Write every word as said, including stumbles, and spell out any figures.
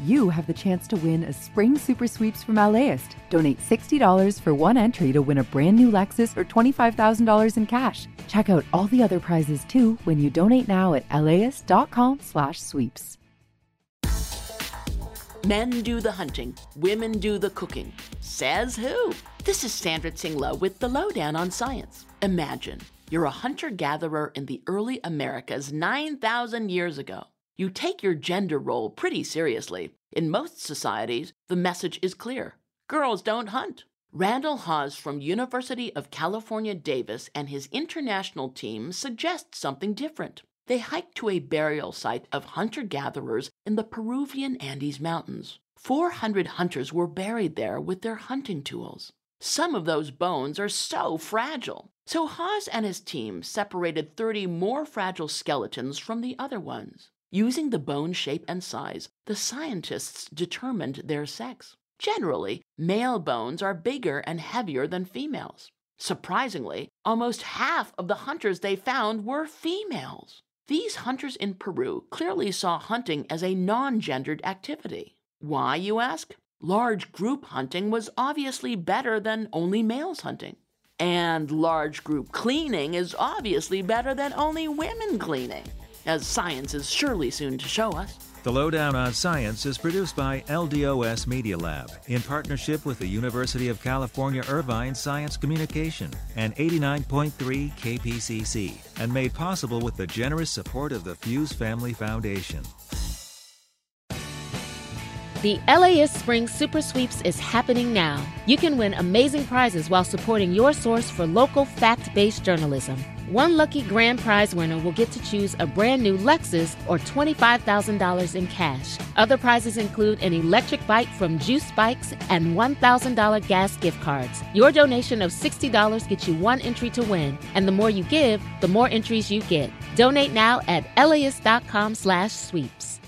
you have the chance to win a Spring Super Sweeps from LAist. Donate sixty dollars for one entry to win a brand new Lexus or twenty-five thousand dollars in cash. Check out all the other prizes too when you donate now at laist.com slash sweeps. Men do the hunting, women do the cooking. Says who? This is Sandra Tsinglow with the Lowdown on Science. Imagine you're a hunter-gatherer in the early Americas nine thousand years ago. You take your gender role pretty seriously. In most societies, the message is clear. Girls don't hunt. Randall Hawes from University of California, Davis and his international team suggest something different. They hiked to a burial site of hunter-gatherers in the Peruvian Andes Mountains. four hundred hunters were buried there with their hunting tools. Some of those bones are so fragile. So Hawes and his team separated thirty more fragile skeletons from the other ones. Using the bone shape and size, the scientists determined their sex. Generally, male bones are bigger and heavier than females. Surprisingly, almost half of the hunters they found were females. These hunters in Peru clearly saw hunting as a non-gendered activity. Why, you ask? Large group hunting was obviously better than only males hunting. And large group cleaning is obviously better than only women cleaning, as science is surely soon to show us. The Lowdown on Science is produced by L D O S Media Lab in partnership with the University of California Irvine Science Communication and eighty-nine point three K P C C, and made possible with the generous support of the Fuse Family Foundation. The LAist Spring Super Sweeps is happening now. You can win amazing prizes while supporting your source for local fact-based journalism. One lucky grand prize winner will get to choose a brand new Lexus or twenty-five thousand dollars in cash. Other prizes include an electric bike from Juice Bikes and one thousand dollars gas gift cards. Your donation of sixty dollars gets you one entry to win, and the more you give, the more entries you get. Donate now at laist.com slash sweeps.